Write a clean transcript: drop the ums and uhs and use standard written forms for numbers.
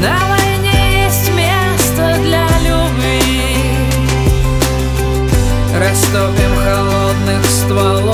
На войне есть место для любви. Растопим холодных стволов